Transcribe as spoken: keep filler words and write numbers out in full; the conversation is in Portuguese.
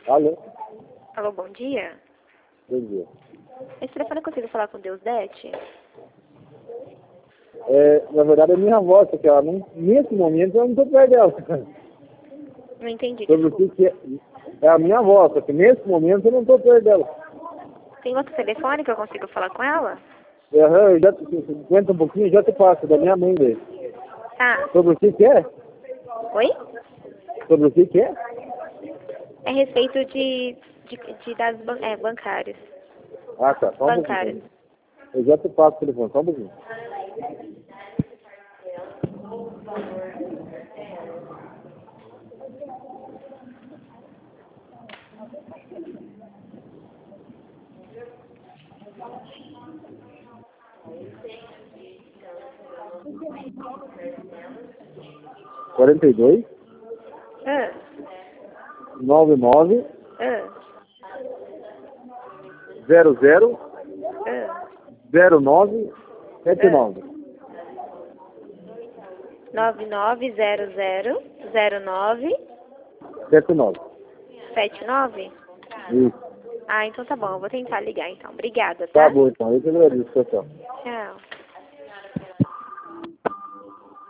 Alô? Alô, bom dia. Bom dia. Esse telefone eu consigo falar com Deus Dete? É, na verdade, é minha avó, só que ela não, nesse momento eu não estou perto dela. Não entendi, Sobre o desculpa. que que é, é a minha avó, só que nesse momento eu não estou perto dela. Tem outro telefone que eu consigo falar com ela? Aham, eu já, te- aguenta um pouquinho, já te passo, da minha mãe dele. Tá. Sobre o que que é? Oi? Sobre o que que é? É a respeito de, de, de dados ban é, bancários. Ah, tá, só um Bancários. pouquinho. Eu já te passo o telefone, só um pouquinho. quarenta e dois, Ah, noventa e nove, ah, zero zero, ah, zero nove, sete nove. nove nove zero zero zero nove sete nove. sete nove. Isso. Ah, então tá bom. Eu vou tentar ligar então. Obrigada, tá? Tá bom, então. Eu te agradeço, tchau, tchau. Tchau.